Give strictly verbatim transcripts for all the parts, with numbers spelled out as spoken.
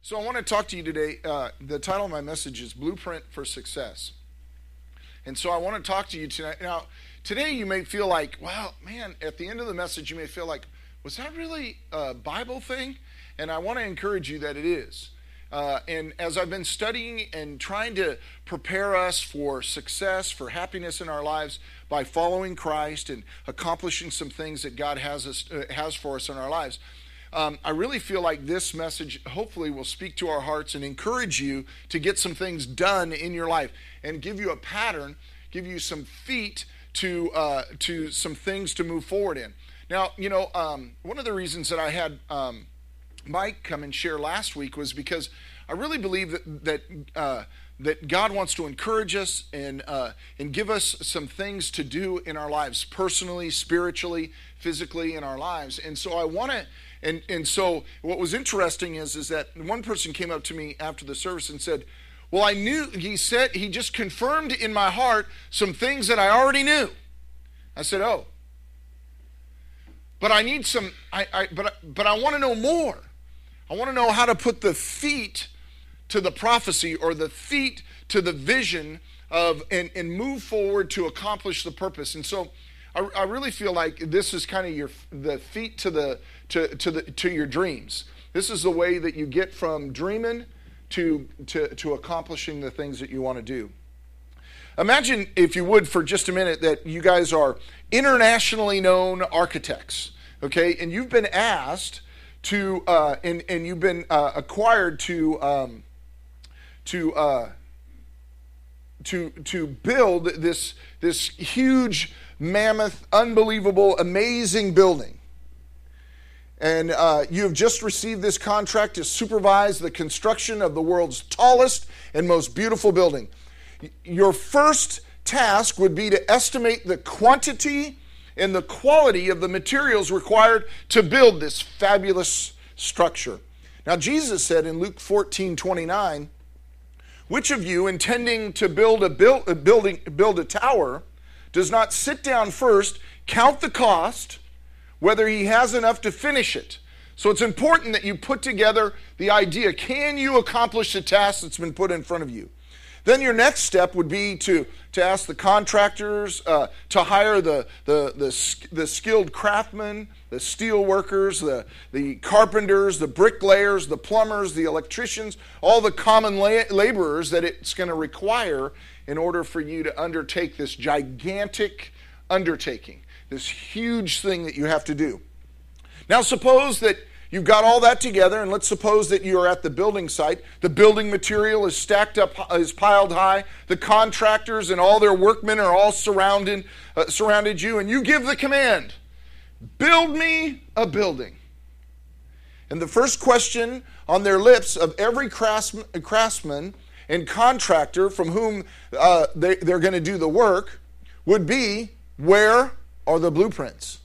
So I want to talk to you today. Uh, the title of my message is Blueprint for Success. And so I want to talk to you tonight. Now, today you may feel like, well, man, at the end of the message you may feel like, was that really a Bible thing? And I want to encourage you that it is. Uh, and as I've been studying and trying to prepare us for success, for happiness in our lives by following Christ and accomplishing some things that God has us, uh, has for us in our lives, Um, I really feel like this message hopefully will speak to our hearts and encourage you to get some things done in your life and give you a pattern, give you some feet to uh, to some things to move forward in. Now, you know, um, one of the reasons that I had um, Mike come and share last week was because I really believe that that uh, that God wants to encourage us and uh, and give us some things to do in our lives, personally, spiritually, physically in our lives. And so I want to. And and so what was interesting is, is that one person came up to me after the service and said, well, I knew, he said, he just confirmed in my heart some things that I already knew. I said, oh, but I need some, I, I but, but I want to know more. I want to know how to put the feet to the prophecy or the feet to the vision of, and, and move forward to accomplish the purpose. And so I, I really feel like this is kind of your, the feet to the, to to the to your dreams. This is the way that you get from dreaming to to to accomplishing the things that you want to do. Imagine, if you would, for just a minute, that you guys are internationally known architects, okay, and you've been asked to uh, and and you've been uh, acquired to um, to uh, to to build this this huge, mammoth, unbelievable, amazing building. And uh, you have just received this contract to supervise the construction of the world's tallest and most beautiful building. Your first task would be to estimate the quantity and the quality of the materials required to build this fabulous structure. Now, Jesus said in Luke fourteen twenty-nine, which of you, intending to build a, build, a building, build a tower, does not sit down first, count the cost, whether he has enough to finish it? So it's important that you put together the idea. Can you accomplish the task that's been put in front of you? Then your next step would be to, to ask the contractors uh, to hire the, the, the, the skilled craftsmen, the steel workers, the, the carpenters, the bricklayers, the plumbers, the electricians, all the common la- laborers that it's going to require in order for you to undertake this gigantic undertaking. This huge thing that you have to do. Now suppose that you've got all that together, and let's suppose that you're at the building site. The building material is stacked up, is piled high. The contractors and all their workmen are all surrounded, uh, surrounded you, and you give the command, build me a building. And the first question on their lips of every craftsman, craftsman and contractor from whom uh, they, they're going to do the work would be, where are the blueprints?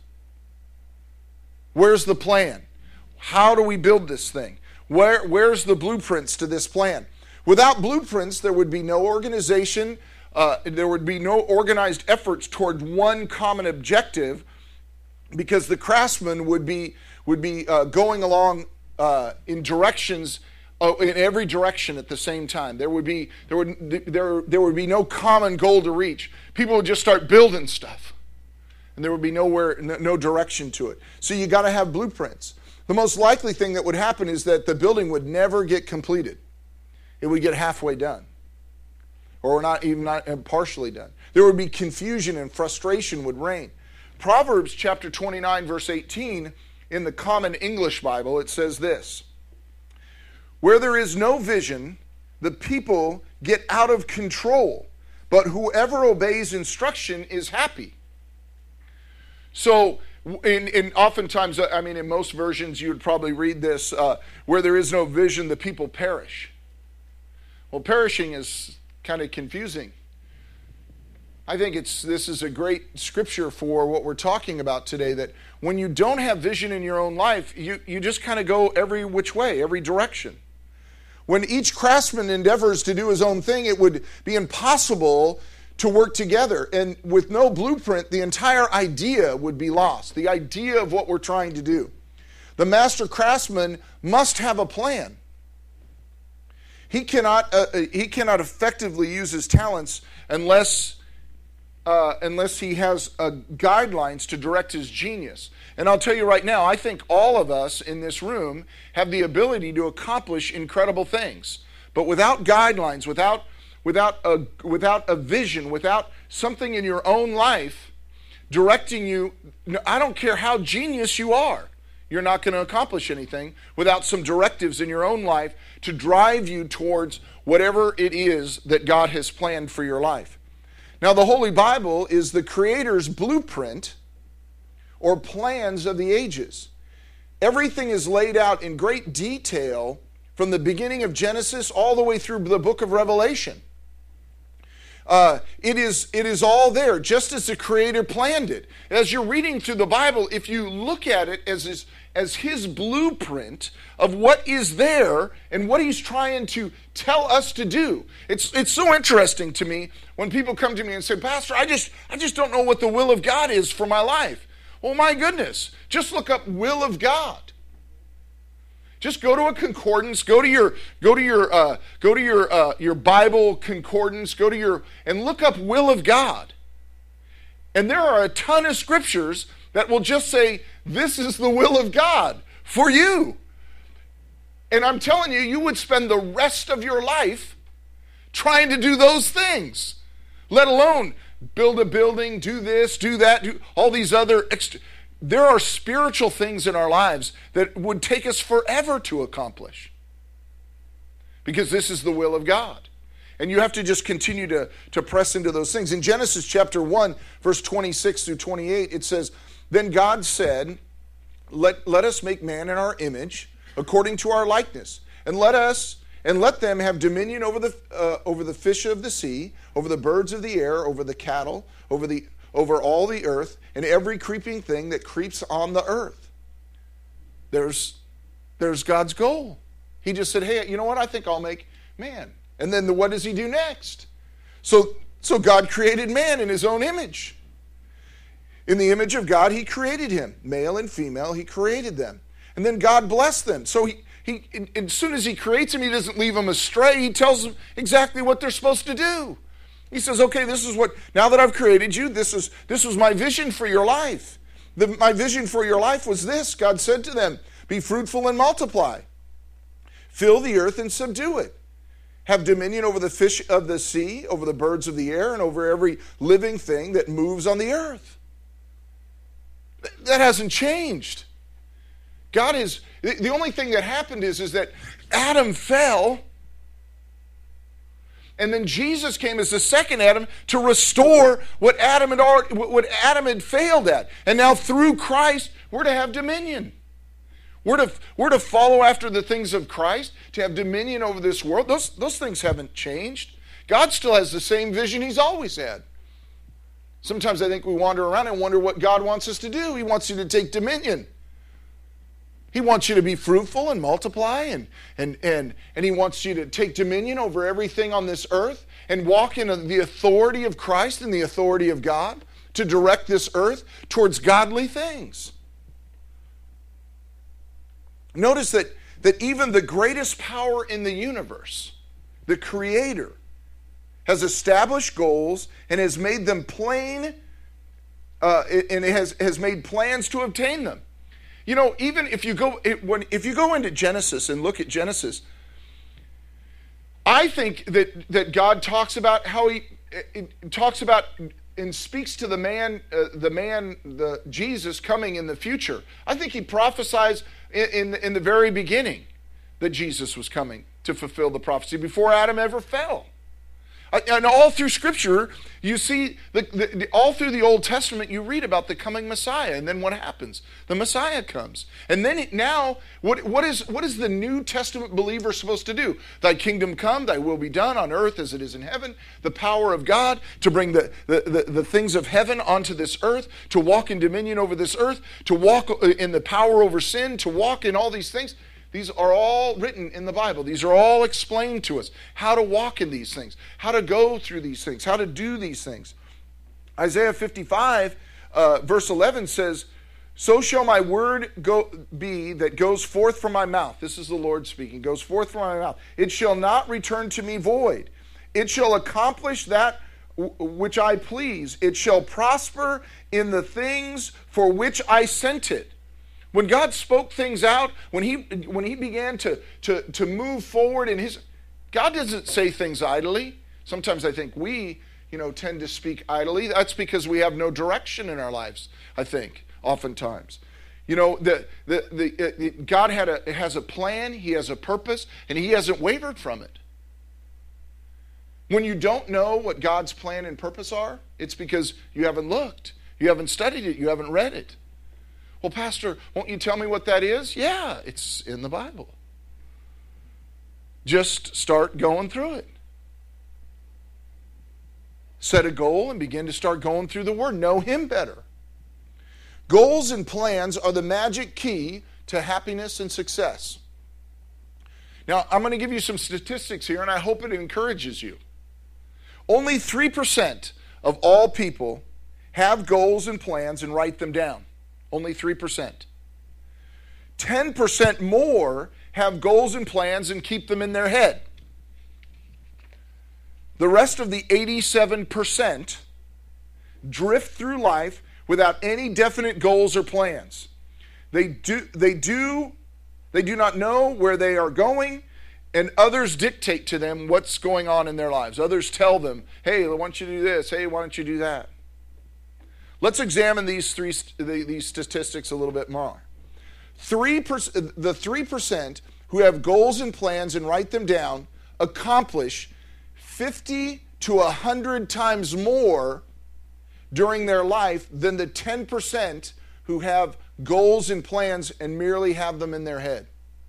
Where's the plan? How do we build this thing? Where, where's the blueprints to this plan? Without blueprints, there would be no organization. Uh, there would be no organized efforts toward one common objective, because the craftsman would be would be uh, going along uh, in directions uh, in every direction at the same time. There would be there would there there would be no common goal to reach. People would just start building stuff, and there would be nowhere, no direction to it. So you got to have blueprints. The most likely thing that would happen is that the building would never get completed. It would get halfway done, or not even not partially done. There would be confusion and frustration would reign. Proverbs chapter twenty-nine, verse eighteen, in the Common English Bible, it says this: where there is no vision, the people get out of control, but whoever obeys instruction is happy. So, in, in oftentimes, I mean, in most versions, you would probably read this, uh, where there is no vision, the people perish. Well, perishing is kind of confusing. I think it's this is a great scripture for what we're talking about today, that when you don't have vision in your own life, you, you just kind of go every which way, every direction. When each craftsman endeavors to do his own thing, it would be impossible to work together. And with no blueprint, the entire idea would be lost. The idea of what we're trying to do. The master craftsman must have a plan. he cannot uh, he cannot effectively use his talents unless uh, unless he has uh, guidelines to direct his genius. And I'll tell you right now, I think all of us in this room have the ability to accomplish incredible things. But without guidelines, without without a without a vision, without something in your own life directing you, I don't care how genius you are, you're not going to accomplish anything without some directives in your own life to drive you towards whatever it is that God has planned for your life. Now, the Holy Bible is the Creator's blueprint or plans of the ages. Everything is laid out in great detail from the beginning of Genesis all the way through the book of Revelation. Uh, it is, it is all there, just as the Creator planned it. As you're reading through the Bible, if you look at it as his, as his blueprint of what is there and what he's trying to tell us to do, it's, it's so interesting to me when people come to me and say, Pastor, I just, I just don't know what the will of God is for my life. Well, my goodness, just look up will of God. Just go to a concordance, go to your go to your uh, go to your uh, your Bible concordance, go to your and look up will of God. And there are a ton of scriptures that will just say this is the will of God for you. And I'm telling you, you would spend the rest of your life trying to do those things, let alone build a building, do this, do that, do all these other extra. There are spiritual things in our lives that would take us forever to accomplish because this is the will of God. And you have to just continue to, to press into those things. In Genesis chapter one, verse twenty-six through twenty-eight, it says, Then God said, let, let us make man in our image, according to our likeness, and let us and let them have dominion over the uh, over the fish of the sea, over the birds of the air, over the cattle, over the over all the earth, and every creeping thing that creeps on the earth. There's, there's God's goal. He just said, hey, you know what? I think I'll make man. And then the, what does he do next? So, so God created man in his own image. In the image of God, he created him. Male and female, he created them. And then God blessed them. So he, he, as soon as he creates them, he doesn't leave them astray. He tells them exactly what they're supposed to do. He says, okay, this is what, now that I've created you, this is this was my vision for your life. The, my vision for your life was this. God said to them, be fruitful and multiply. Fill the earth and subdue it. Have dominion over the fish of the sea, over the birds of the air, and over every living thing that moves on the earth. That hasn't changed. God is, the only thing that happened is, is that Adam fell. And then Jesus came as the second Adam to restore what Adam had already, what Adam had failed at. And now through Christ, we're to have dominion. We're to, we're to follow after the things of Christ, to have dominion over this world. Those, those things haven't changed. God still has the same vision he's always had. Sometimes I think we wander around and wonder what God wants us to do. He wants you to take dominion. He wants you to be fruitful and multiply, and, and, and, and he wants you to take dominion over everything on this earth and walk in the authority of Christ and the authority of God to direct this earth towards godly things. Notice that, that even the greatest power in the universe, the Creator, has established goals and has made them plain, uh, and has, has made plans to obtain them. You know, even if you go it, when if you go into Genesis and look at Genesis, I think that that God talks about how he it, it talks about and speaks to the man, uh, the man, the Jesus coming in the future. I think he prophesies in, in in the very beginning that Jesus was coming to fulfill the prophecy before Adam ever fell. And all through Scripture, you see, the, the, the, all through the Old Testament, you read about the coming Messiah. And then what happens? The Messiah comes. And then it, now, what, what, is, what is the New Testament believer supposed to do? Thy kingdom come, thy will be done on earth as it is in heaven. The power of God to bring the, the, the, the things of heaven onto this earth, to walk in dominion over this earth, to walk in the power over sin, to walk in all these things. These are all written in the Bible. These are all explained to us. How to walk in these things. How to go through these things. How to do these things. Isaiah fifty-five, uh, verse eleven says, So shall my word go, be that goes forth from my mouth. This is the Lord speaking. Goes forth from my mouth. It shall not return to me void. It shall accomplish that w- which I please. It shall prosper in the things for which I sent it. When God spoke things out, when he when he began to, to, to move forward in his, God doesn't say things idly. Sometimes I think we, you know, tend to speak idly. That's because we have no direction in our lives, I think, oftentimes. You know, the the, the uh, God had a has a plan, he has a purpose, and he hasn't wavered from it. When you don't know what God's plan and purpose are, it's because you haven't looked, you haven't studied it, you haven't read it. Well, Pastor, won't you tell me what that is? Yeah, it's in the Bible. Just start going through it. Set a goal and begin to start going through the Word. Know Him better. Goals and plans are the magic key to happiness and success. Now, I'm going to give you some statistics here, and I hope it encourages you. Only three percent of all people have goals and plans and write them down. Only three percent. ten percent more have goals and plans and keep them in their head. The rest of the eighty-seven percent drift through life without any definite goals or plans. They do, they do, they do not know where they are going, and others dictate to them what's going on in their lives. Others tell them, hey, I want you to do this. Hey, why don't you do that? Let's examine these three these statistics a little bit more. Three percent, the three percent who have goals and plans and write them down accomplish fifty to one hundred times more during their life than the ten percent who have goals and plans and merely have them in their head.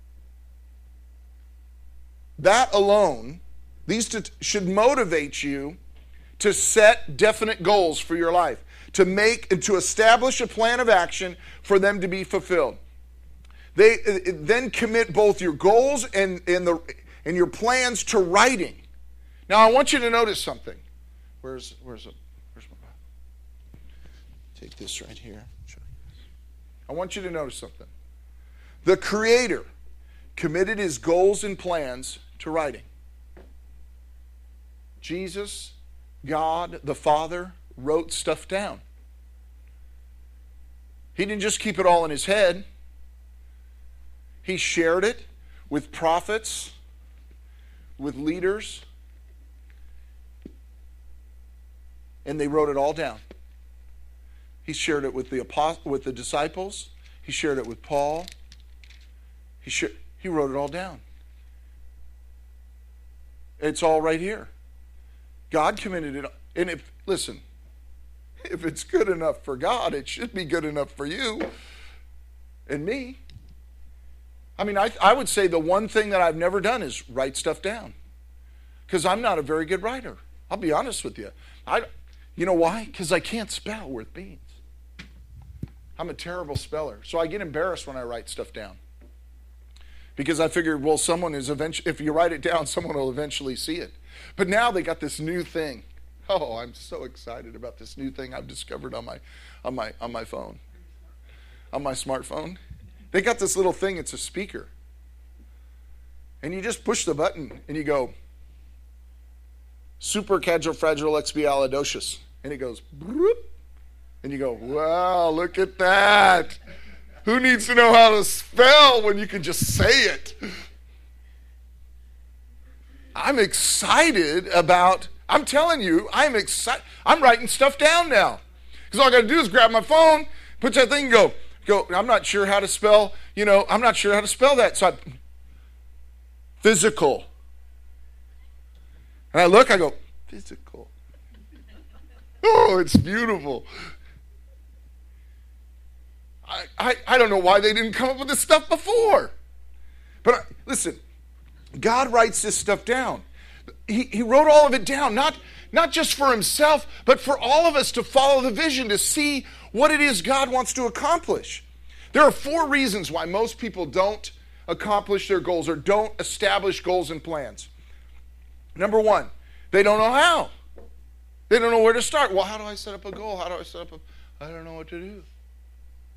That alone, these t- should motivate you to set definite goals for your life, to make and to establish a plan of action for them to be fulfilled. They uh, then commit both your goals and, and, the, and your plans to writing. Now, I want you to notice something. Where's, where's, a, where's my Bible? Take this right here. I want you to notice something. The Creator committed his goals and plans to writing. Jesus, God, the Father, wrote stuff down. He didn't just keep it all in his head. He shared it with prophets, with leaders, and they wrote it all down. He shared it with the apost- with the disciples. He shared it with Paul. He sh- he wrote it all down. It's all right here. God committed it. And if, listen, if it's good enough for God, it should be good enough for you and me. I mean, I, I would say the one thing that I've never done is write stuff down. Because I'm not a very good writer. I'll be honest with you. I, you know why? Because I can't spell worth beans. I'm a terrible speller. So I get embarrassed when I write stuff down. Because I figured, well, someone is eventually, if you write it down, someone will eventually see it. But now they got this new thing. Oh, I'm so excited about this new thing I've discovered on my on my on my phone. On my smartphone. They got this little thing, it's a speaker. And you just push the button and you go, supercalifragilisticexpialidocious. And it goes, broop. And you go, wow, look at that. Who needs to know how to spell when you can just say it? I'm excited about, I'm telling you, I'm excited. I'm writing stuff down now. Because all I got to do is grab my phone, put that thing and go, go, I'm not sure how to spell, you know, I'm not sure how to spell that. So I, physical. And I look, I go, physical. Oh, it's beautiful. I, I, I don't know why they didn't come up with this stuff before. But I, listen, God writes this stuff down. He, he wrote all of it down, not, not just for himself, but for all of us to follow the vision, to see what it is God wants to accomplish. There are four reasons why most people don't accomplish their goals or don't establish goals and plans. Number one, they don't know how. They don't know where to start. Well, how do I set up a goal? How do I set up a... I don't know what to do.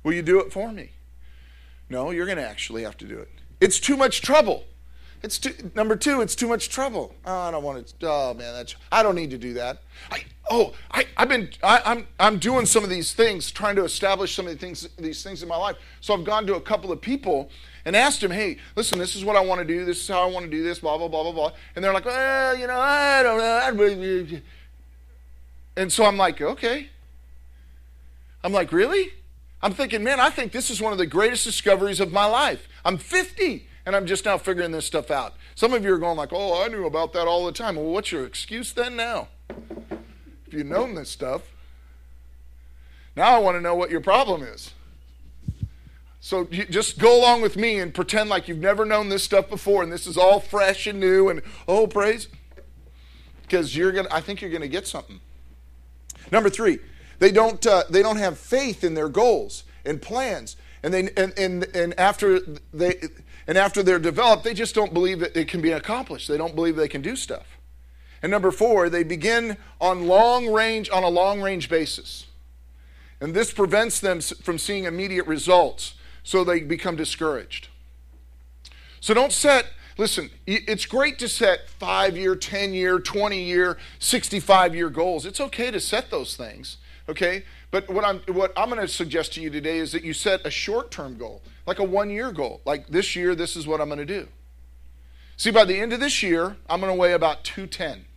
Will you do it for me? No, you're going to actually have to do it. It's too much trouble. It's too, number two, it's too much trouble. Oh, I don't want to, oh man, that's, I don't need to do that. I, oh, I, I've been, I, I'm, I'm doing some of these things, trying to establish some of the things, these things in my life. So I've gone to a couple of people and asked them, hey, listen, this is what I want to do. This is how I want to do this, blah, blah, blah, blah, blah. And they're like, well, you know, I don't know. And so I'm like, okay. I'm like, really? I'm thinking, man, I think this is one of the greatest discoveries of my life. I'm fifty. And I'm just now figuring this stuff out. Some of you are going like, oh, I knew about that all the time. Well, what's your excuse then now? If you've known this stuff. Now I want to know what your problem is. So you just go along with me and pretend like you've never known this stuff before and this is all fresh and new and, oh, praise. Because you're gonna, I think you're going to get something. Number three, they don't, uh, they don't have faith in their goals and plans. And, they, and, and, and after they... And after they're developed, they just don't believe that it can be accomplished. They don't believe they can do stuff. And number four, they begin on long range, on a long range basis. And this prevents them from seeing immediate results, so they become discouraged. So don't set, listen, it's great to set five-year, ten-year, twenty-year, sixty-five-year goals. It's okay to set those things, okay? But what I'm, what I'm going to suggest to you today is that you set a short-term goal, like a one-year goal. Like this year, this is what I'm going to do. See, by the end of this year, I'm going to weigh about two ten.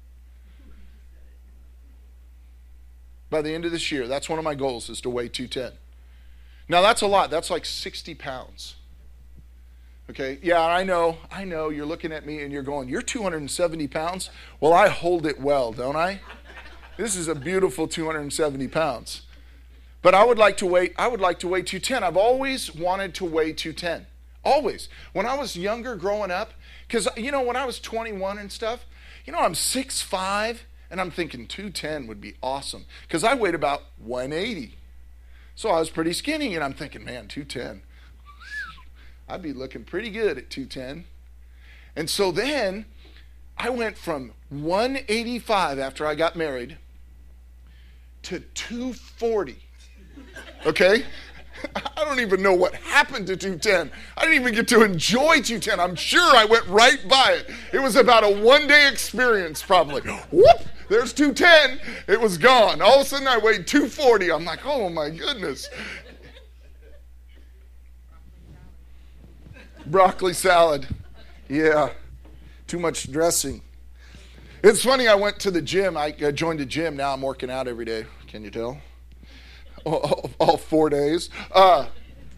By the end of this year, that's one of my goals, is to weigh two ten. Now, that's a lot. That's like sixty pounds. Okay? Yeah, I know. I know. You're looking at me and you're going, you're two hundred seventy pounds? Well, I hold it well, don't I? This is a beautiful two hundred seventy pounds. But I would like to weigh, I would like to weigh two ten. I've always wanted to weigh two ten. Always. When I was younger growing up, because, you know, when I was twenty-one and stuff, you know, I'm six five, and I'm thinking two ten would be awesome. Because I weighed about one eighty. So I was pretty skinny, and I'm thinking, man, two ten. I'd be looking pretty good at two ten. And so then I went from one eighty-five after I got married to two forty. Okay? I don't even know what happened to two ten. I didn't even get to enjoy two ten. I'm sure I went right by it. It was about a one-day experience probably. Whoop! There's two ten. It was gone. All of a sudden I weighed two forty. I'm like, oh my goodness. Broccoli salad. Yeah. Too much dressing. It's funny, I went to the gym. I joined a gym. Now I'm working out every day. Can you tell? All, all four days. Uh,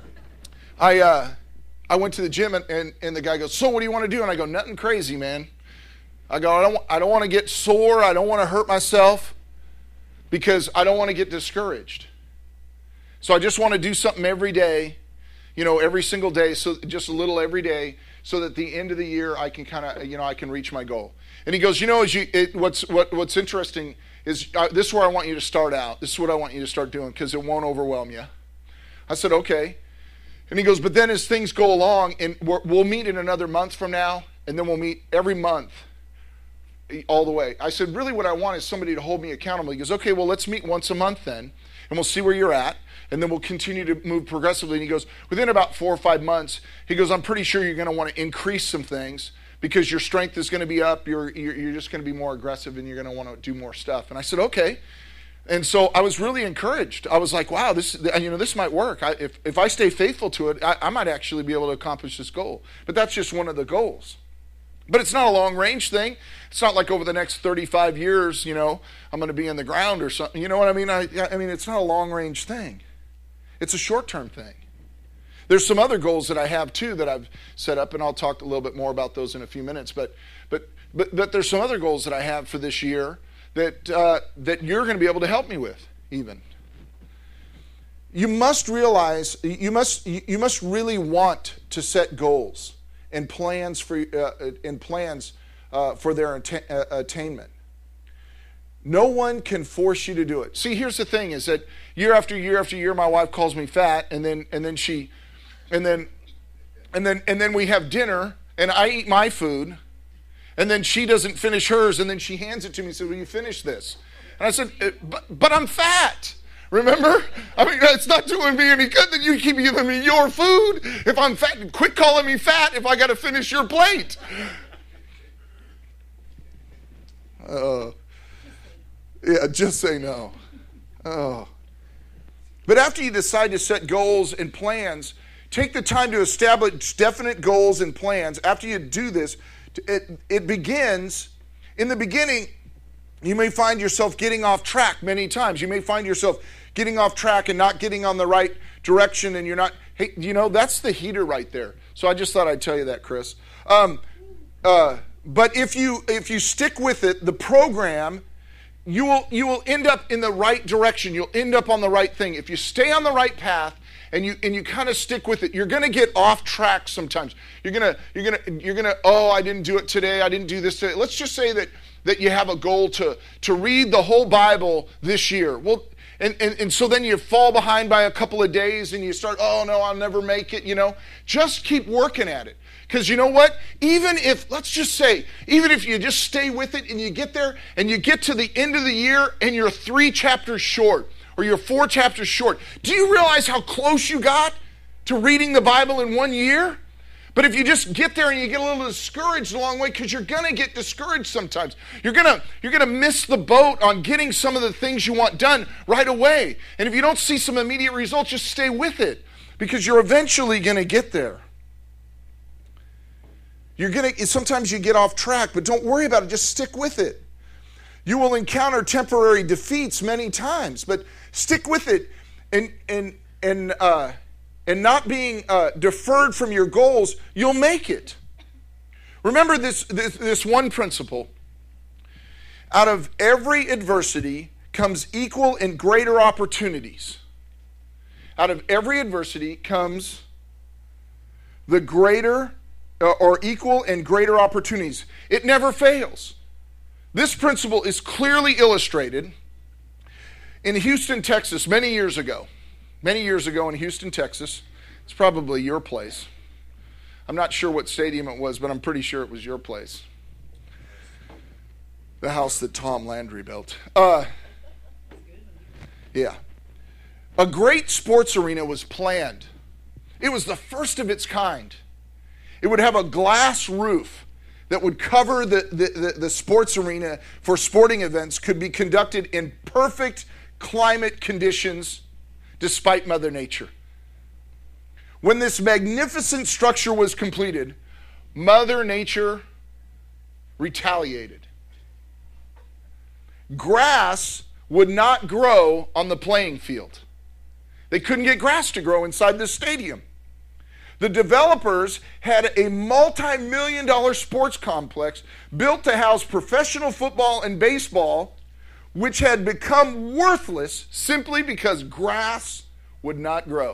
I uh, I went to the gym, and, and, and the guy goes, so what do you want to do? And I go, nothing crazy, man. I go, I don't, I don't want to get sore. I don't want to hurt myself because I don't want to get discouraged. So I just want to do something every day, you know, every single day, so just a little every day, so that at the end of the year I can kind of, you know, I can reach my goal. And he goes, you know, as you, it, what's what, what's interesting is uh, this is where I want you to start out. This is what I want you to start doing because it won't overwhelm you. I said, okay. And he goes, but then as things go along, and we're, we'll meet in another month from now, and then we'll meet every month all the way. I said, really what I want is somebody to hold me accountable. He goes, okay, well, let's meet once a month then, and we'll see where you're at, and then we'll continue to move progressively. And he goes, within about four or five months, he goes, I'm pretty sure you're going to want to increase some things because your strength is going to be up, you're, you're, you're just going to be more aggressive, and you're going to want to do more stuff. And I said, okay. And so I was really encouraged. I was like, wow, this, you know, this might work. I, if, if I stay faithful to it, I, I might actually be able to accomplish this goal. But that's just one of the goals. But it's not a long-range thing. It's not like over the next thirty-five years, you know, I'm going to be in the ground or something. You know what I mean? I, I mean, it's not a long-range thing. It's a short-term thing. There's some other goals that I have, too, that I've set up, and I'll talk a little bit more about those in a few minutes. But but but, but there's some other goals that I have for this year that uh, that you're going to be able to help me with, even. You must realize, you must you must really want to set goals and plans for uh, and plans uh, for their atta- uh, attainment. No one can force you to do it. See, here's the thing: is that year after year after year, my wife calls me fat, and then and then she, and then, and then and then we have dinner, and I eat my food, and then she doesn't finish hers, and then she hands it to me and says, "Will you finish this?" And I said, "But, but I'm fat." Remember? I mean, it's not doing me any good that you keep giving me your food. If I'm fat, quit calling me fat if I got to finish your plate. Uh, yeah, just say no. Oh. But after you decide to set goals and plans, take the time to establish definite goals and plans. After you do this, it, it begins, in the beginning, you may find yourself getting off track many times. You may find yourself getting off track and not getting on the right direction, and you're not, hey, you know, that's the heater right there. So I just thought I'd tell you that, Chris. Um, uh, but if you if you stick with it, the program, you will you will end up in the right direction. You'll end up on the right thing. If you stay on the right path and you and you kind of stick with it, you're going to get off track sometimes. You're going to you're going to you're going to oh, I didn't do it today. I didn't do this today. Let's just say that that you have a goal to to read the whole Bible this year. Well, and, and, and so then you fall behind by a couple of days and you start, oh no, I'll never make it, you know. Just keep working at it. Because you know what? Even if, let's just say, even if you just stay with it and you get there and you get to the end of the year and you're three chapters short or you're four chapters short, do you realize how close you got to reading the Bible in one year? But if you just get there and you get a little discouraged along the way, because you're going to get discouraged sometimes. You're going to you're going to miss the boat on getting some of the things you want done right away. And if you don't see some immediate results, just stay with it because you're eventually going to get there. You're going to sometimes you get off track, but don't worry about it. Just stick with it. You will encounter temporary defeats many times, but stick with it and and and uh and not being uh, deferred from your goals, you'll make it. Remember this, this, this one principle. Out of every adversity comes equal and greater opportunities. Out of every adversity comes the greater uh, or equal and greater opportunities. It never fails. This principle is clearly illustrated in Houston, Texas, many years ago. Many years ago in Houston, Texas. It's probably your place. I'm not sure what stadium it was, but I'm pretty sure it was your place. The house that Tom Landry built. Uh, yeah. A great sports arena was planned. It was the first of its kind. It would have a glass roof that would cover the, the, the, the sports arena for sporting events, could be conducted in perfect climate conditions despite Mother Nature. When this magnificent structure was completed, Mother Nature retaliated. Grass would not grow on the playing field. They couldn't get grass to grow inside this stadium. The developers had a multi-million dollar sports complex built to house professional football and baseball, which had become worthless simply because grass would not grow.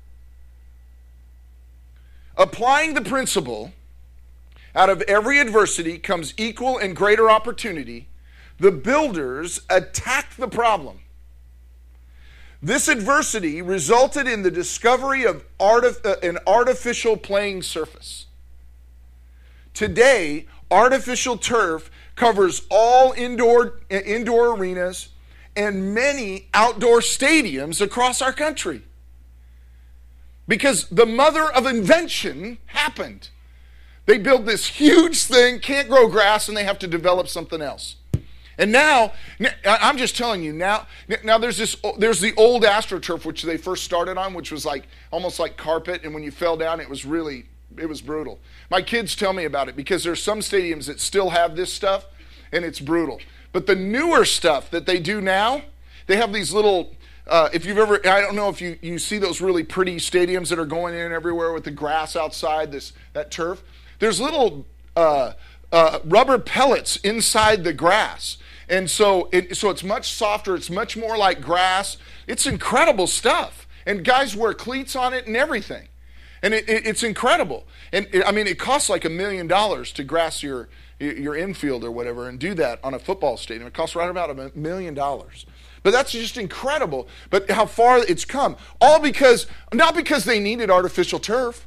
Applying the principle, out of every adversity comes equal and greater opportunity, the builders attacked the problem. This adversity resulted in the discovery of artif- uh, an artificial playing surface. Today, artificial turf covers all indoor, uh, indoor arenas and many outdoor stadiums across our country. Because the mother of invention happened. They build this huge thing, can't grow grass, and they have to develop something else. And now, I'm just telling you, now now there's this there's the old AstroTurf, which they first started on, which was like almost like carpet, and when you fell down, it was really, it was brutal. My kids tell me about it because there's some stadiums that still have this stuff, and it's brutal. But the newer stuff that they do now, they have these little, uh, if you've ever, I don't know if you, you see those really pretty stadiums that are going in everywhere with the grass outside, this that turf. There's little uh, uh, rubber pellets inside the grass. And so, it, so it's much softer. It's much more like grass. It's incredible stuff. And guys wear cleats on it and everything. And it, it, it's incredible. And it, I mean, it costs like a million dollars to grass your your infield or whatever and do that on a football stadium. It costs right about a million dollars. But that's just incredible. But how far it's come. All because, not because they needed artificial turf,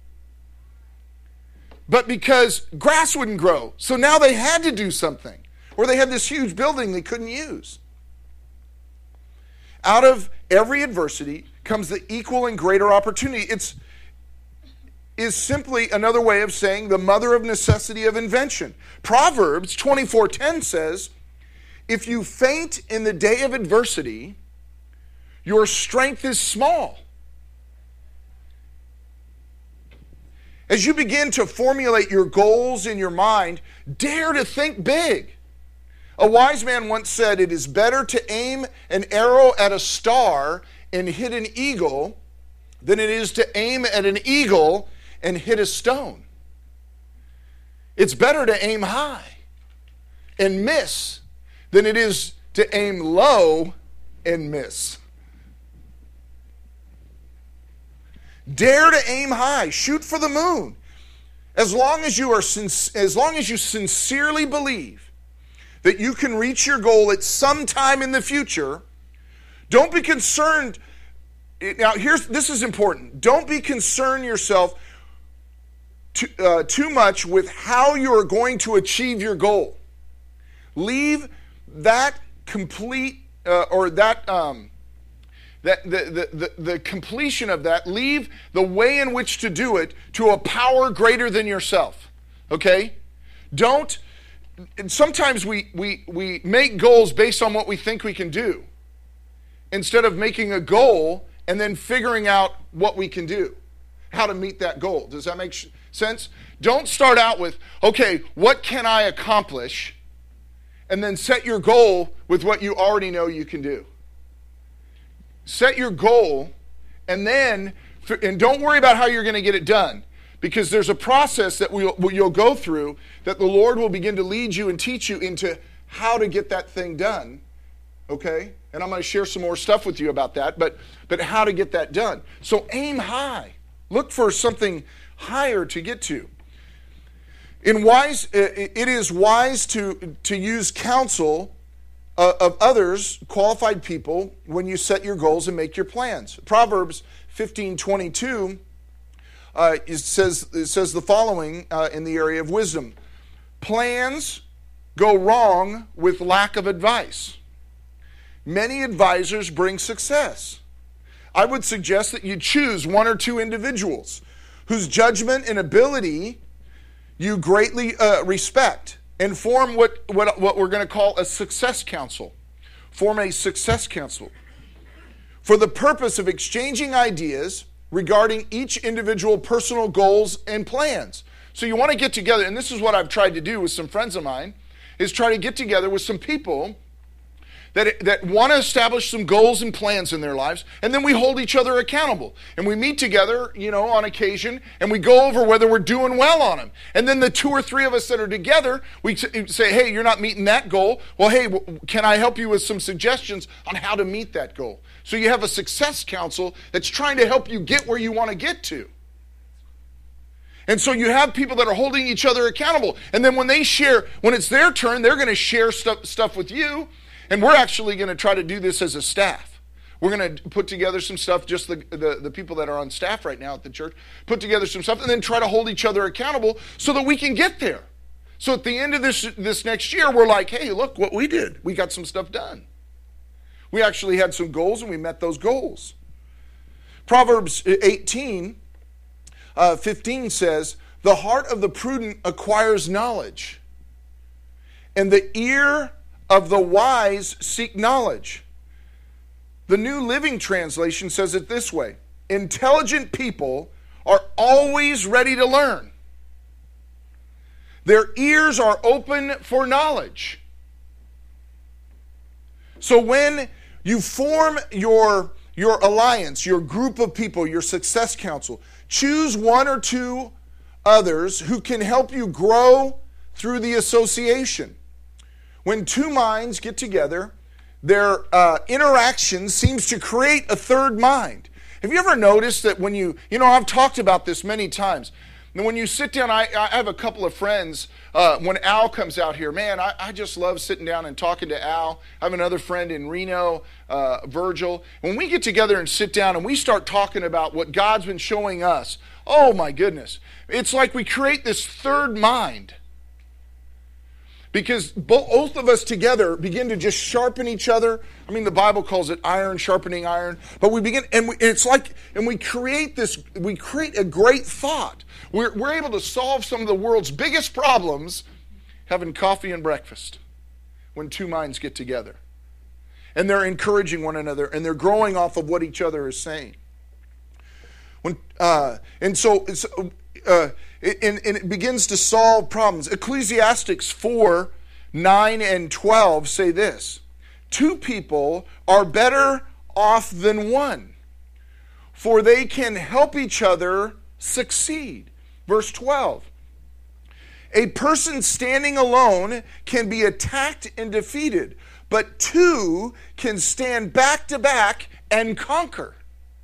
but because grass wouldn't grow. So now they had to do something. Or they had this huge building they couldn't use. out of every adversity comes the equal and greater opportunity. It's is simply another way of saying the mother of necessity of invention. Proverbs twenty-four ten says, if you faint in the day of adversity, your strength is small. As you begin to formulate your goals in your mind, dare to think big. A wise man once said, it is better to aim an arrow at a star and hit an eagle than it is to aim at an eagle and hit a stone. It's better to aim high and miss than it is to aim low and miss. Dare to aim high, shoot for the moon. As long as you are sin- as long as you sincerely believe that you can reach your goal at some time in the future, don't be concerned. Now, here's this is important. Don't be concerned yourself too, uh, too much with how you are going to achieve your goal. Leave that complete uh, or that um, that the, the, the, the completion of that. Leave the way in which to do it to a power greater than yourself. Okay? Don't. Sometimes we we we make goals based on what we think we can do, instead of making a goal and then figuring out what we can do, how to meet that goal. Does that make sense? Don't start out with, okay, what can I accomplish? And then set your goal with what you already know you can do. Set your goal, and then, and don't worry about how you're going to get it done, because there's a process that we'll, you'll go through that the Lord will begin to lead you and teach you into how to get that thing done, okay? And I'm going to share some more stuff with you about that, but, but how to get that done. So aim high. Look for something higher to get to. In wise, it is wise to, to use counsel of others, qualified people, when you set your goals and make your plans. Proverbs fifteen twenty-two uh, it says, it says the following uh, in the area of wisdom. Plans go wrong with lack of advice. Many advisors bring success. I would suggest that you choose one or two individuals whose judgment and ability you greatly uh, respect, and form what, what, what we're going to call a success council. Form a success council for the purpose of exchanging ideas regarding each individual personal goals and plans. So you want to get together, and this is what I've tried to do with some friends of mine, is try to get together with some people that, that want to establish some goals and plans in their lives, and then we hold each other accountable. And we meet together, you know, on occasion, and we go over whether we're doing well on them. And then the two or three of us that are together, we say, hey, you're not meeting that goal. Well, hey, can I help you with some suggestions on how to meet that goal? So you have a success council that's trying to help you get where you want to get to. And so you have people that are holding each other accountable. And then when they share, when it's their turn, they're going to share stuff, stuff with you. And we're actually going to try to do this as a staff. We're going to put together some stuff, just the, the, the people that are on staff right now at the church, put together some stuff and then try to hold each other accountable so that we can get there. So at the end of this, this next year, we're like, hey, look what we did. We got some stuff done. We actually had some goals and we met those goals. Proverbs eighteen, uh, fifteen says, the heart of the prudent acquires knowledge, and the ear of the wise seek knowledge. The New Living Translation says it this way: intelligent people are always ready to learn. Their ears are open for knowledge. So when you form your, your alliance, your group of people, your success council, choose one or two others who can help you grow through the association. When two minds get together, their uh, interaction seems to create a third mind. Have you ever noticed that when you, you know, I've talked about this many times. And when you sit down, I, I have a couple of friends, uh, when Al comes out here, man, I, I just love sitting down and talking to Al. I have another friend in Reno, uh, Virgil. When we get together and sit down and we start talking about what God's been showing us, oh my goodness, it's like we create this third mind. Because both of us together begin to just sharpen each other. I mean, the Bible calls it iron sharpening iron. But we begin, and we, it's like, and we create this, we create a great thought. We're, we're able to solve some of the world's biggest problems having coffee and breakfast when two minds get together. And they're encouraging one another, and they're growing off of what each other is saying. When, uh, and so it's, uh, it, and, and it begins to solve problems. Ecclesiastes four, nine, and twelve say this: two people are better off than one, for they can help each other succeed. Verse twelve. A person standing alone can be attacked and defeated, but two can stand back to back and conquer.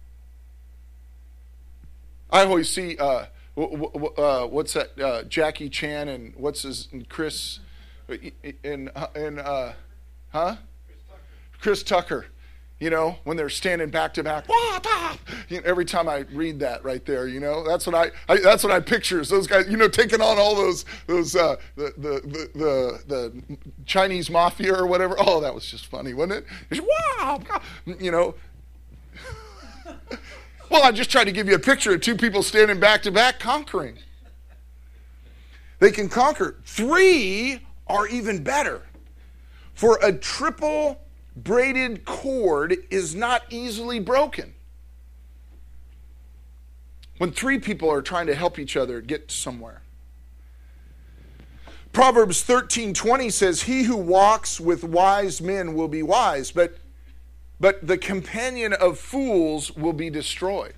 I always see, uh, w- w- uh, what's that, uh, Jackie Chan and what's his, and Chris, and, and uh, huh? Chris Tucker. You know, when they're standing back to back, you know, every time I read that right there, you know, that's what I, I that's what I picture is those guys, you know, taking on all those those uh, the, the the the Chinese mafia or whatever. Oh, that was just funny, wasn't it? It's, wow, you know. Well, I just tried to give you a picture of two people standing back to back conquering. They can conquer. Three are even better. For a triple braided cord is not easily broken. When three people are trying to help each other get somewhere. Proverbs thirteen twenty says, "He who walks with wise men will be wise, but, but the companion of fools will be destroyed."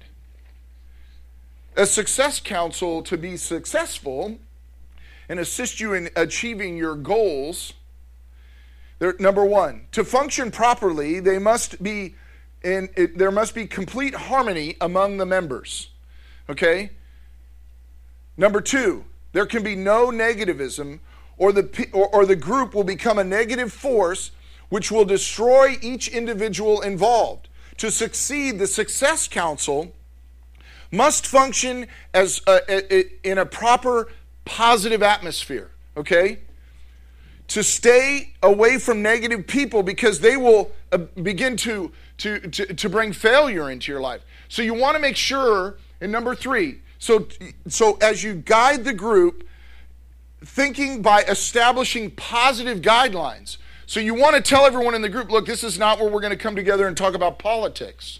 A success counsel to be successful and assist you in achieving your goals. They're, number one, to function properly, they must be in, it, there must be complete harmony among the members. Okay? Number two, there can be no negativism, or the, or, or the group will become a negative force which will destroy each individual involved. To succeed, the success council must function as a, a, in a proper positive atmosphere. Okay? To stay away from negative people because they will uh, begin to, to, to, to bring failure into your life. So you want to make sure, and number three, so, so as you guide the group, thinking by establishing positive guidelines. So you want to tell everyone in the group, look, this is not where we're going to come together and talk about politics.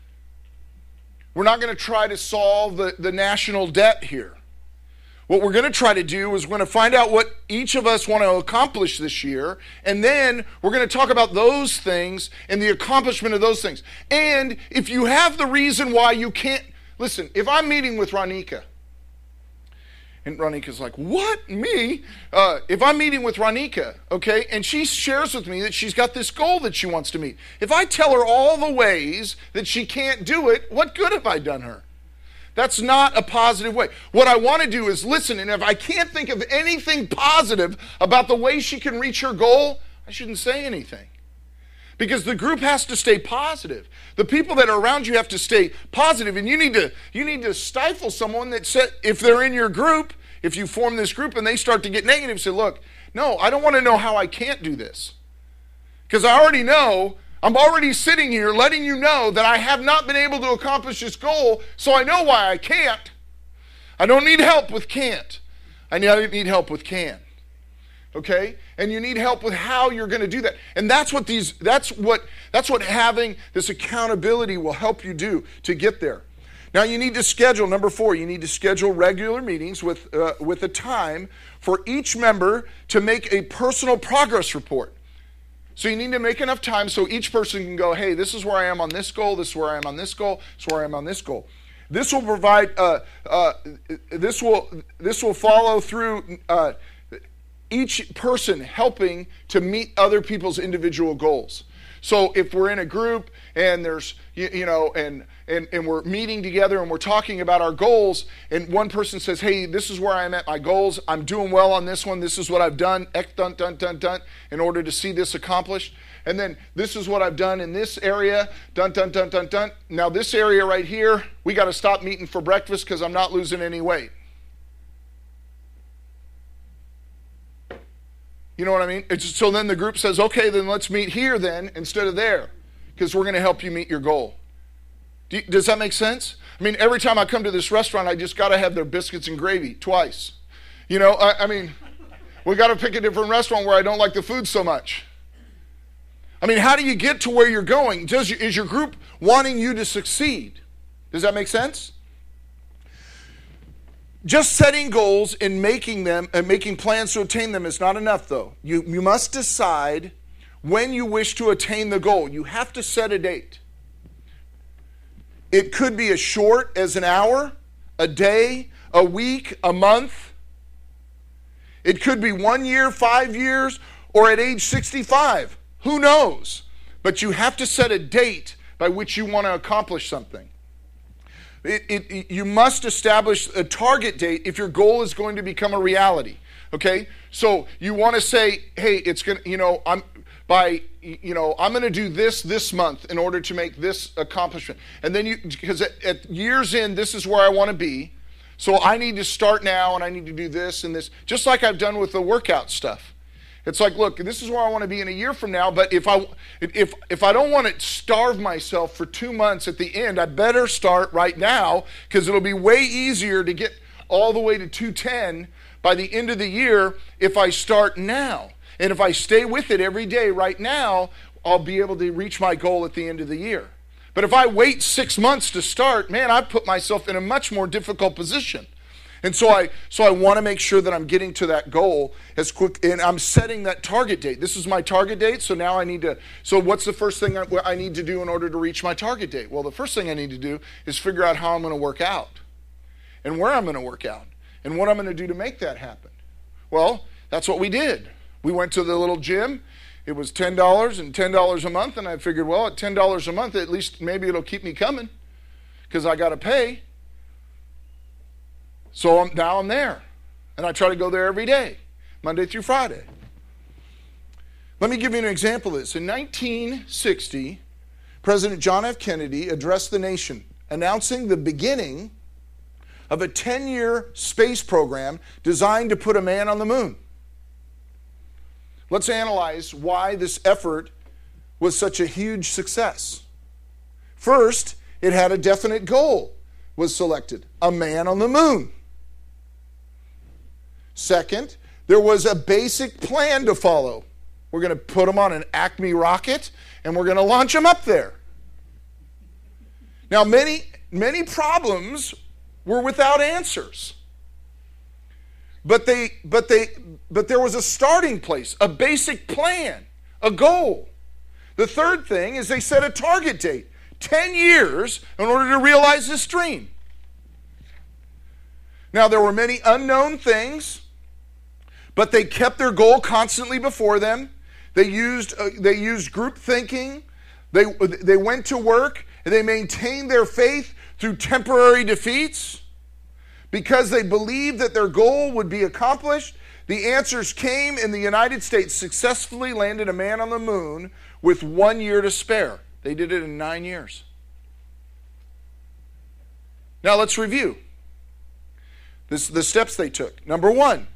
We're not going to try to solve the, the national debt here. What we're going to try to do is we're going to find out what each of us want to accomplish this year, and then we're going to talk about those things and the accomplishment of those things. And if you have the reason why you can't, listen, if I'm meeting with Ronika, and Ronika's like, what, me? Uh, if I'm meeting with Ronika, okay, and she shares with me that she's got this goal that she wants to meet, if I tell her all the ways that she can't do it, what good have I done her? That's not a positive way. What I want to do is listen, and if I can't think of anything positive about the way she can reach her goal, I shouldn't say anything. Because the group has to stay positive. The people that are around you have to stay positive, and you need to you need to stifle someone that said, if they're in your group, if you form this group and they start to get negative, say, look, no, I don't want to know how I can't do this. Because I already know, I'm already sitting here letting you know that I have not been able to accomplish this goal, so I know why I can't. I don't need help with can't. I need help with can. Okay? And you need help with how you're going to do that. And that's what these that's what that's what having this accountability will help you do to get there. Now you need to schedule, number four, you need to schedule regular meetings with uh, with a time for each member to make a personal progress report. So you need to make enough time so each person can go, hey, this is where I am on this goal, this is where I am on this goal, this is where I am on this goal. This will provide, uh, uh, this will this will follow through uh, each person helping to meet other people's individual goals. So if we're in a group and there's, you, you know, and, and, and we're meeting together and we're talking about our goals, and one person says, hey, this is where I'm at my goals, I'm doing well on this one, this is what I've done, X dun, dun, dun, dun, in order to see this accomplished. And then this is what I've done in this area, dun, dun, dun, dun, dun. Now this area right here, we got to stop meeting for breakfast because I'm not losing any weight. You know what I mean? It's, so then the group says, okay, then let's meet here then instead of there, because we're going to help you meet your goal. Do you, does that make sense? I mean, every time I come to this restaurant, I just got to have their biscuits and gravy twice. You know, I, I mean, we got to pick a different restaurant where I don't like the food so much. I mean, how do you get to where you're going? Does, is your group wanting you to succeed? Does that make sense? Just setting goals and making them and making plans to attain them is not enough, though. You, you must decide when you wish to attain the goal. You have to set a date. It could be as short as an hour, a day, a week, a month. It could be one year, five years, or at age sixty-five. Who knows? But you have to set a date by which you want to accomplish something. It, it, it, you must establish a target date if your goal is going to become a reality. Okay? So you want to say, hey, it's going to, you know, I'm by, you know, I'm going to do this this month in order to make this accomplishment. And then you, because at, at years in, this is where I want to be. So I need to start now and I need to do this and this, just like I've done with the workout stuff. It's like, look, this is where I want to be in a year from now, but if I if if I don't want to starve myself for two months at the end, I better start right now, because it'll be way easier to get all the way to two ten by the end of the year if I start now. And if I stay with it every day right now, I'll be able to reach my goal at the end of the year. But if I wait six months to start, man, I've put myself in a much more difficult position. And so I so I want to make sure that I'm getting to that goal as quick, and I'm setting that target date. This is my target date, so now I need to, so what's the first thing I, I need to do in order to reach my target date? Well, the first thing I need to do is figure out how I'm going to work out and where I'm going to work out and what I'm going to do to make that happen. Well, that's what we did. We went to the little gym. It was ten dollars and ten dollars a month, and I figured, well, at ten dollars a month, at least maybe it'll keep me coming because I got to pay. So I'm, now I'm there, and I try to go there every day, Monday through Friday. Let me give you an example of this. In nineteen sixty, President John F. Kennedy addressed the nation, announcing the beginning of a ten-year space program designed to put a man on the moon. Let's analyze why this effort was such a huge success. First, it had a definite goal was selected, a man on the moon. Second, there was a basic plan to follow. We're going to put them on an Acme rocket, and we're going to launch them up there. Now, many, many problems were without answers. But they, but they, but there was a starting place, a basic plan, a goal. The third thing is they set a target date, ten years, in order to realize this dream. Now, there were many unknown things, but they kept their goal constantly before them. They used, uh, they used group thinking. They, they went to work, and they maintained their faith through temporary defeats. Because they believed that their goal would be accomplished, the answers came, and the United States successfully landed a man on the moon with one year to spare. They did it in nine years. Now let's review this, the steps they took. Number one,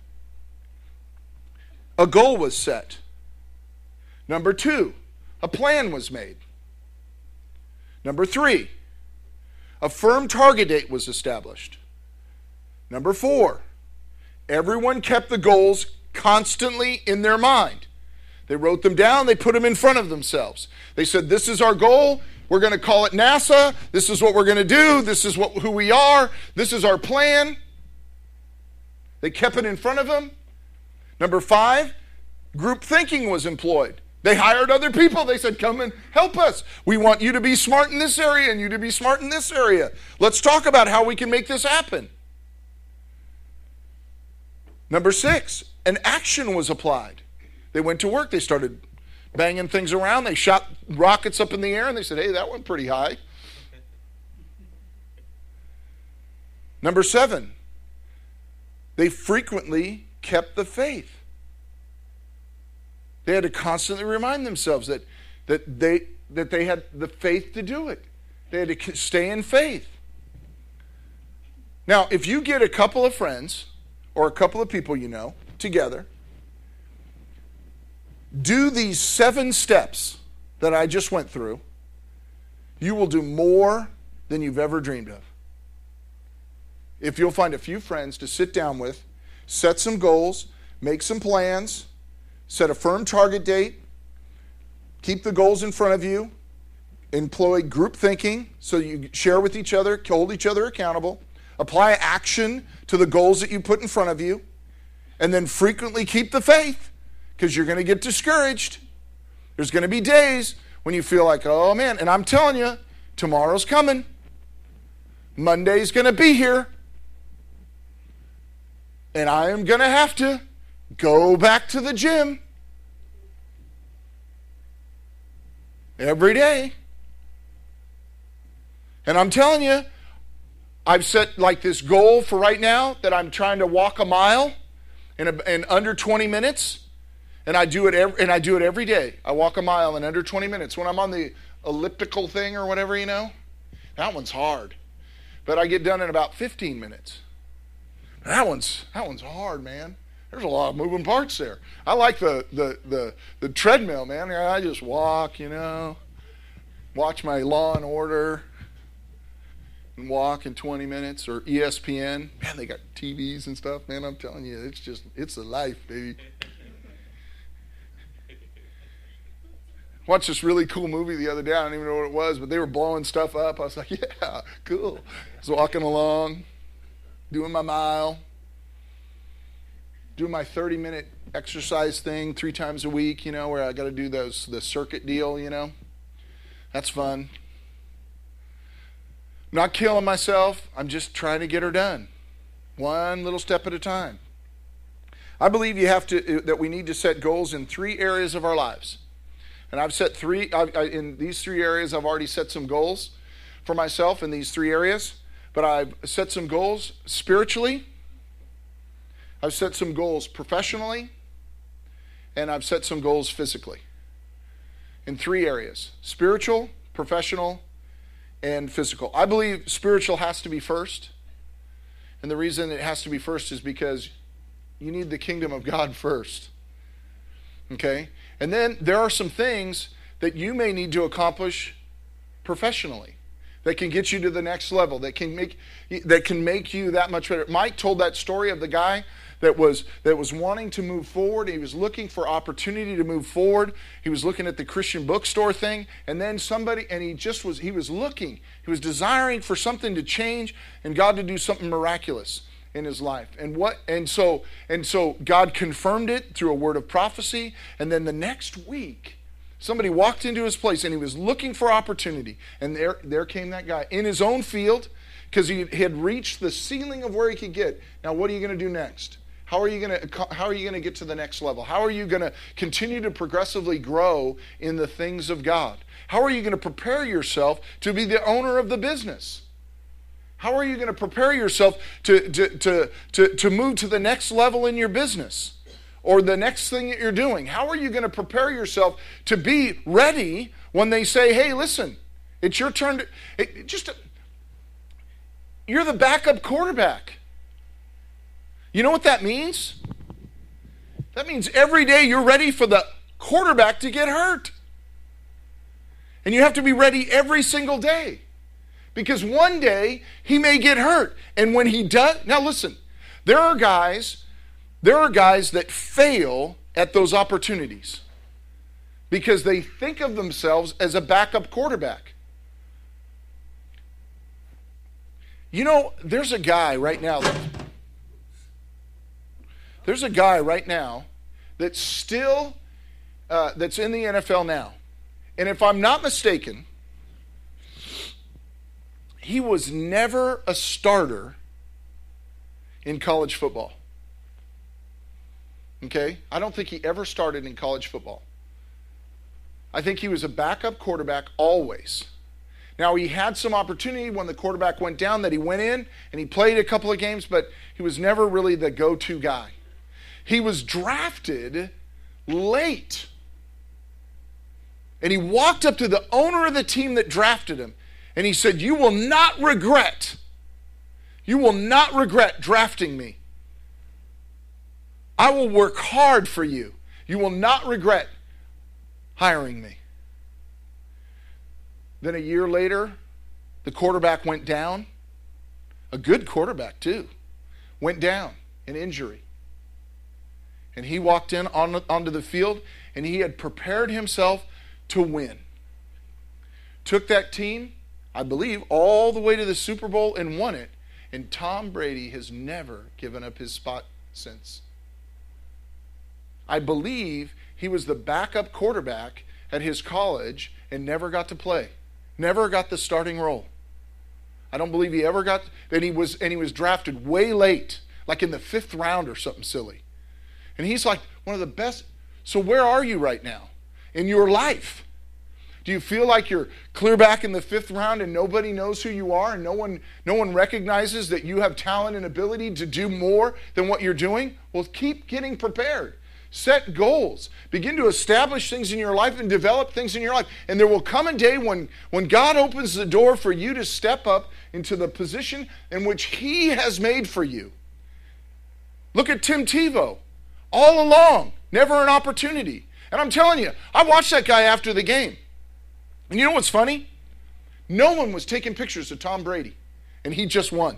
a goal was set. Number two, a plan was made. Number three, a firm target date was established. Number four, everyone kept the goals constantly in their mind. They wrote them down, they put them in front of themselves. They said, this is our goal, we're going to call it NASA, this is what we're going to do, this is what, who we are, this is our plan. They kept it in front of them. Number five, group thinking was employed. They hired other people. They said, come and help us. We want you to be smart in this area and you to be smart in this area. Let's talk about how we can make this happen. Number six, an action was applied. They went to work. They started banging things around. They shot rockets up in the air, and they said, hey, that went pretty high. Number seven, they frequently kept the faith. They had to constantly remind themselves that, that, they, that they had the faith to do it. They had to stay in faith. Now, if you get a couple of friends or a couple of people you know together, do these seven steps that I just went through, you will do more than you've ever dreamed of. If you'll find a few friends to sit down with, set some goals, make some plans, set a firm target date, keep the goals in front of you, employ group thinking so you share with each other, hold each other accountable, apply action to the goals that you put in front of you, and then frequently keep the faith, because you're going to get discouraged. There's going to be days when you feel like, oh man, and I'm telling you, tomorrow's coming. Monday's going to be here. And I am going to have to go back to the gym every day. And I'm telling you, I've set like this goal for right now that I'm trying to walk a mile in, a, in under twenty minutes. And I do it every, and I do it every day. I walk a mile in under twenty minutes. When I'm on the elliptical thing or whatever, you know, that one's hard. But I get done in about fifteen minutes. That one's that one's hard, man. There's a lot of moving parts there. I like the the the, the treadmill, man. I just walk, you know, watch my Law and Order, and walk in twenty minutes, or E S P N. Man, they got T Vs and stuff, man. I'm telling you, it's just it's the life, baby. Watched this really cool movie the other day. I don't even know what it was, but they were blowing stuff up. I was like, yeah, cool. I was walking along, doing my mile, doing my thirty-minute exercise thing three times a week, you know, where I got to do those the circuit deal, you know. That's fun. Not killing myself. I'm just trying to get her done. One little step at a time. I believe you have to that we need to set goals in three areas of our lives. And I've set three, I, I, in these three areas, I've already set some goals for myself in these three areas. But I've set some goals spiritually. I've set some goals professionally. And I've set some goals physically. In three areas: spiritual, professional, and physical. I believe spiritual has to be first. And the reason it has to be first is because you need the kingdom of God first. Okay? And then there are some things that you may need to accomplish professionally that can get you to the next level, that can make that can make you that much better. Mike told that story of the guy that was that was wanting to move forward. He was looking for opportunity to move forward. He was looking at the Christian bookstore thing, and then somebody, and he just was he was looking, he was desiring for something to change and God to do something miraculous in his life. And what and so and so God confirmed it through a word of prophecy. And then the next week, somebody walked into his place and he was looking for opportunity. And there there came that guy in his own field, because he had reached the ceiling of where he could get. Now, what are you going to do next? How are you going to how are you going to get to the next level? How are you going to continue to progressively grow in the things of God? How are you going to prepare yourself to be the owner of the business? How are you going to prepare yourself to, to, to, to, to move to the next level in your business or the next thing that you're doing? How are you going to prepare yourself to be ready when they say, hey, listen, it's your turn to, it, just, you're the backup quarterback. You know what that means? That means every day you're ready for the quarterback to get hurt. And you have to be ready every single day. Because one day he may get hurt. And when he does, now listen, there are guys, there are guys that fail at those opportunities because they think of themselves as a backup quarterback. You know, there's a guy right now, that, there's a guy right now that's still, uh, that's in the N F L now. And if I'm not mistaken, he was never a starter in college football. Okay? I don't think he ever started in college football. I think he was a backup quarterback always. Now, he had some opportunity when the quarterback went down that he went in and he played a couple of games, but he was never really the go-to guy. He was drafted late. And he walked up to the owner of the team that drafted him. And he said, you will not regret, you will not regret drafting me. I will work hard for you. You will not regret hiring me. Then a year later, the quarterback went down. A good quarterback, too. Went down, an injury. And he walked in on, onto the field, and he had prepared himself to win. Took that team, I believe, all the way to the Super Bowl and won it. And Tom Brady has never given up his spot since. I believe he was the backup quarterback at his college and never got to play. Never got the starting role. I don't believe he ever got, and he was, and he was drafted way late, like in the fifth round or something silly. And he's like one of the best. So where are you right now in your life? Do you feel like you're clear back in the fifth round and nobody knows who you are and no one, no one recognizes that you have talent and ability to do more than what you're doing? Well, keep getting prepared. Set goals. Begin to establish things in your life and develop things in your life. And there will come a day when, when God opens the door for you to step up into the position in which He has made for you. Look at Tim Tebow. All along, never an opportunity. And I'm telling you, I watched that guy after the game. And you know what's funny? No one was taking pictures of Tom Brady. And he just won.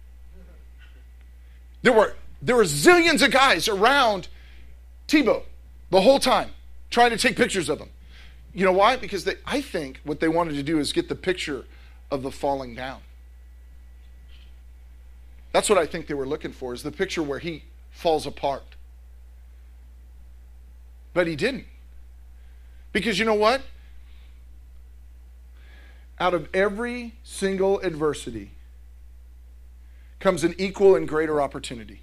There were, there were zillions of guys around Tebow the whole time trying to take pictures of him. You know why? Because they, I think what they wanted to do is get the picture of the falling down. That's what I think they were looking for, is the picture where he falls apart. But he didn't. Because you know what? Out of every single adversity comes an equal and greater opportunity.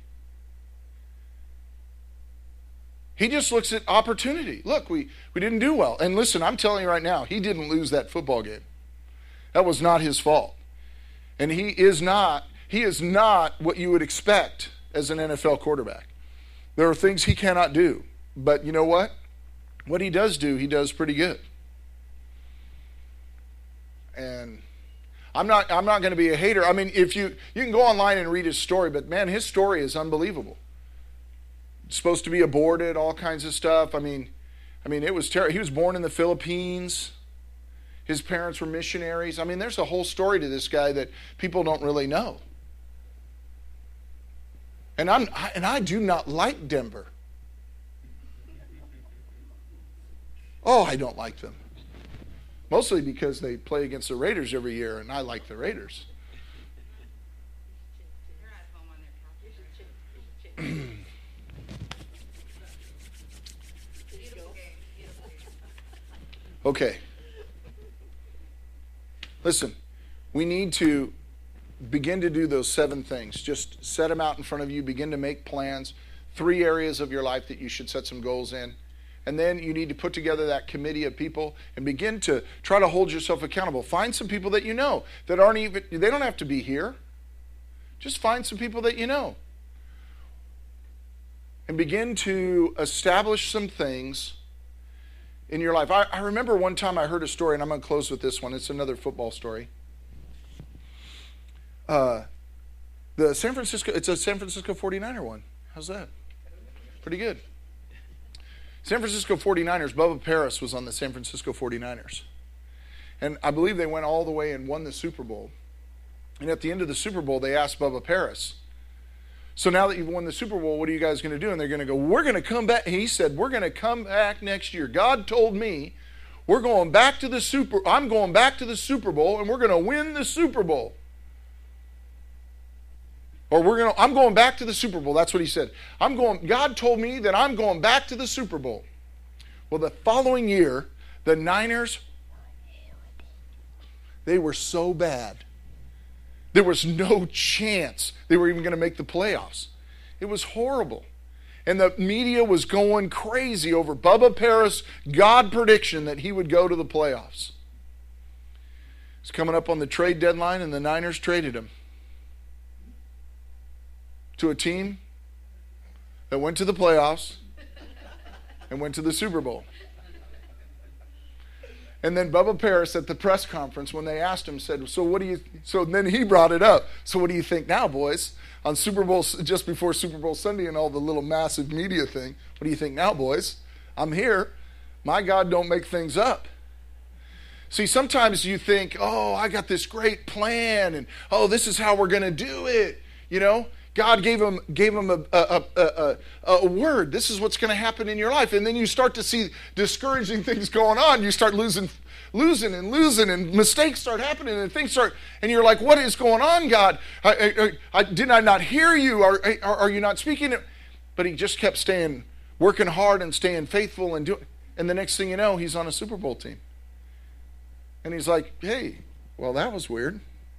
He just looks at opportunity. Look, we, we didn't do well. And listen, I'm telling you right now, he didn't lose that football game. That was not his fault. And he is not, he is not what you would expect as an N F L quarterback. There are things he cannot do. But you know what? What he does do, he does pretty good. And I'm not I'm not going to be a hater. I mean, if you you can go online and read his story, but man, his story is unbelievable. Supposed to be aborted, all kinds of stuff. I mean, I mean, it was terrible. He was born in the Philippines. His parents were missionaries. I mean, there's a whole story to this guy that people don't really know. And I'm I, and I do not like Denver. Oh, I don't like them. Mostly because they play against the Raiders every year, and I like the Raiders. Okay. Listen, we need to begin to do those seven things. Just set them out in front of you. Begin to make plans. Three areas of your life that you should set some goals in. And then you need to put together that committee of people and begin to try to hold yourself accountable. Find some people that you know that aren't even, they don't have to be here. Just find some people that you know. And begin to establish some things in your life. I, I remember one time I heard a story, and I'm going to close with this one. It's another football story. Uh, the San Francisco, it's a San Francisco forty-niner one. How's that? Pretty good. San Francisco forty-niners, Bubba Paris was on the San Francisco forty-niners. And I believe they went all the way and won the Super Bowl. And at the end of the Super Bowl, they asked Bubba Paris, so now that you've won the Super Bowl, what are you guys going to do? And they're going to go, we're going to come back. And he said, we're going to come back next year. God told me we're going back to the Super, I'm going back to the Super Bowl, and we're going to win the Super Bowl. Or we're going to, I'm going back to the Super Bowl. That's what he said. I'm going, God told me that I'm going back to the Super Bowl. Well, the following year, the Niners were horrible. They were so bad. There was no chance they were even going to make the playoffs. It was horrible. And the media was going crazy over Bubba Paris' God prediction that he would go to the playoffs. It's coming up on the trade deadline, and the Niners traded him to a team that went to the playoffs and went to the Super Bowl. And then Bubba Paris at the press conference, when they asked him, said, so what do you, so then he brought it up. So what do you think now, boys? On Super Bowl, just before Super Bowl Sunday and all the little massive media thing, what do you think now, boys? I'm here. My God don't make things up. See, sometimes you think, oh, I got this great plan, and oh, this is how we're going to do it. You know, God gave him gave him a, a, a, a, a word. This is what's going to happen in your life. And then you start to see discouraging things going on. You start losing, losing and losing, and mistakes start happening, and things start, and you're like, what is going on, God? I, I, I, did I not hear you? Are, are, are you not speaking? But he just kept staying, working hard and staying faithful, and doing. And the next thing you know, he's on a Super Bowl team. And he's like, hey, well, that was weird.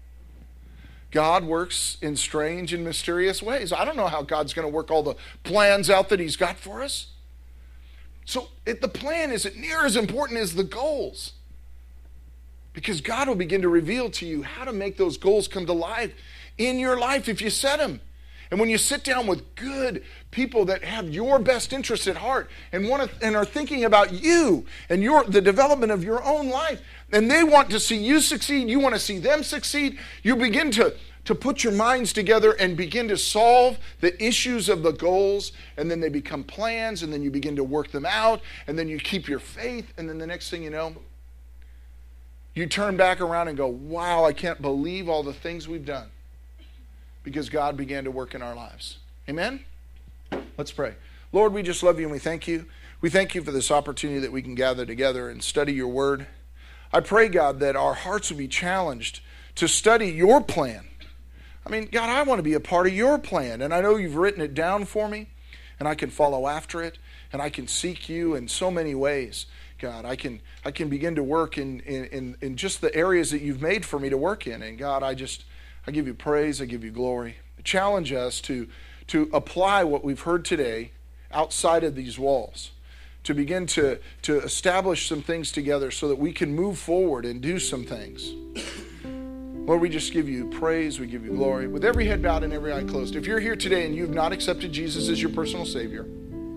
God works in strange and mysterious ways. I don't know how God's going to work all the plans out that he's got for us. So it, the plan isn't near as important as the goals. Because God will begin to reveal to you how to make those goals come to life in your life if you set them. And when you sit down with good people that have your best interests at heart and want to, and are thinking about you and your the development of your own life, and they want to see you succeed, you want to see them succeed, you begin to, to put your minds together and begin to solve the issues of the goals, and then they become plans, and then you begin to work them out, and then you keep your faith, and then the next thing you know, you turn back around and go, wow, I can't believe all the things we've done. Because God began to work in our lives. Amen? Let's pray. Lord, we just love you and we thank you. We thank you for this opportunity that we can gather together and study your word. I pray, God, that our hearts will be challenged to study your plan. I mean, God, I want to be a part of your plan. And I know you've written it down for me, and I can follow after it, and I can seek you in so many ways. God, I can I can begin to work in, in, in just the areas that you've made for me to work in. And God, I just... I give you praise, I give you glory. Challenge us to, to apply what we've heard today outside of these walls, to begin to, to establish some things together so that we can move forward and do some things. Lord, we just give you praise, we give you glory. With every head bowed and every eye closed, if you're here today and you've not accepted Jesus as your personal Savior,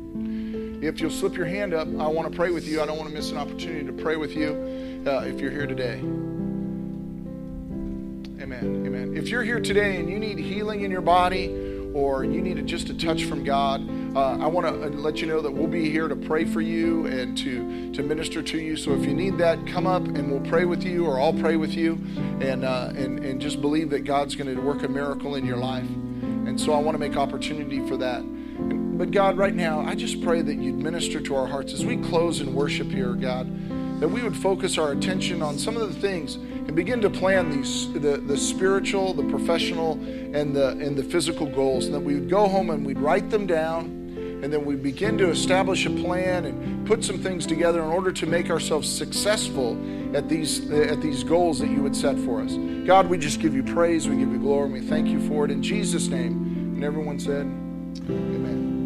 if you'll slip your hand up, I want to pray with you. I don't want to miss an opportunity to pray with you uh, if you're here today. Amen. Amen. If you're here today and you need healing in your body or you need just a touch from God, uh, I want to let you know that we'll be here to pray for you and to, to minister to you. So if you need that, come up and we'll pray with you, or I'll pray with you, and uh, and, and just believe that God's going to work a miracle in your life. And so I want to make opportunity for that. But God, right now, I just pray that you'd minister to our hearts as we close in worship here, God, that we would focus our attention on some of the things and begin to plan these the, the spiritual, the professional, and the and the physical goals, and that we would go home and we'd write them down, and then we begin to establish a plan and put some things together in order to make ourselves successful at these at these goals that you would set for us. God, we just give you praise, we give you glory, and we thank you for it in Jesus' name. And everyone said, amen.